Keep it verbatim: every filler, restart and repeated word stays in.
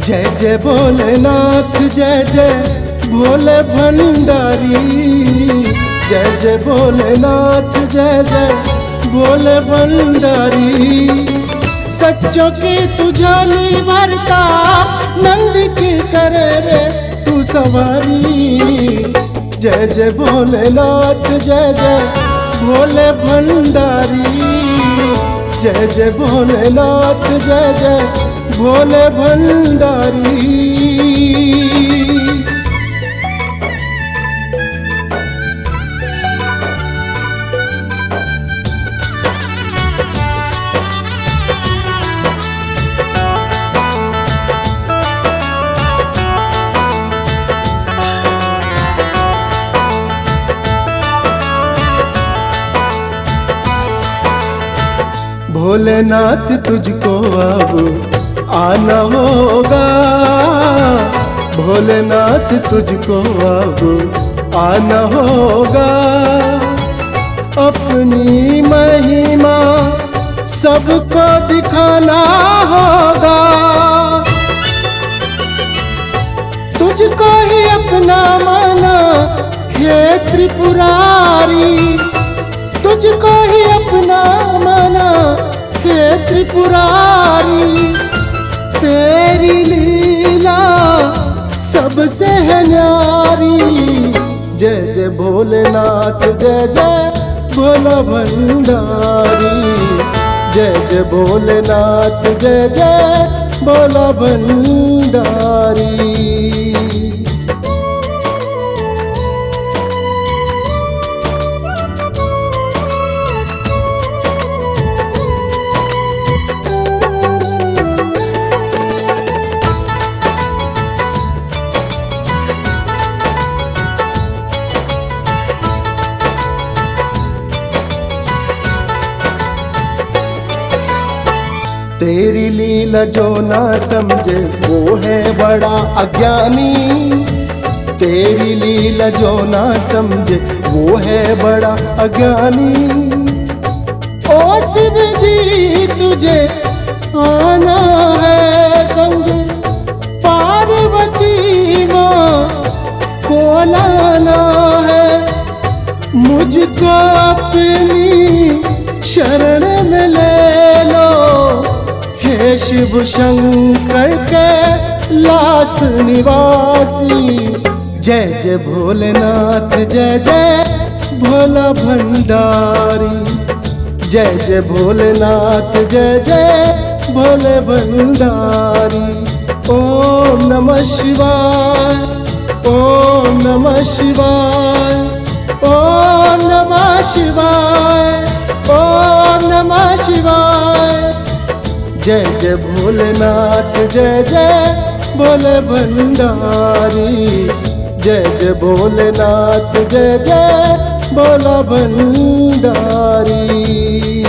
जय जय भोलेनाथ जय जय भोले भंडारी। जय जय भोलेनाथ जय जय भोले भंडारी। सच्चों की तुझाली भरता नंद की करे रे तू सवारी। जय जय भोलेनाथ जय जय भोले भंडारी। जय जय भोलेनाथ जय जय भोले भंडारी। भोलेनाथ तुझको अब आना होगा। भोलेनाथ तुझको अब आना होगा। अपनी महिमा सबको दिखाना होगा। तुझको ही अपना माना हे त्रिपुरारी। तुझको ही अपना माना हे त्रिपुरारी। तेरी लीला सबसे है न्यारी। जय जय भोलेनाथ जय जय भोला भंडारी। जय जय भोलेनाथ जय जय भोला भंडारी। तेरी लीला जो ना समझे वो है बड़ा अज्ञानी। तेरी लीला जो ना समझे वो है बड़ा अज्ञानी। ओ शिव जी तुझे आना है संग पार्वती माँ को लाना है। मुझको अपनी शरण में ले लो हे शिव शंकर के लास निवासी। जय जय भोलेनाथ जय जय भोला भंडारी। जय जय भोलेनाथ जय जय भोले भंडारी। ओम नमः शिवाय ओम नमः शिवाय ओम नमः शिवाय ओम नमः शिवाय। जय जय भोलेनाथ जय जय भोले भंडारी। जय जय भोलेनाथ जय जय भोला भंडारी।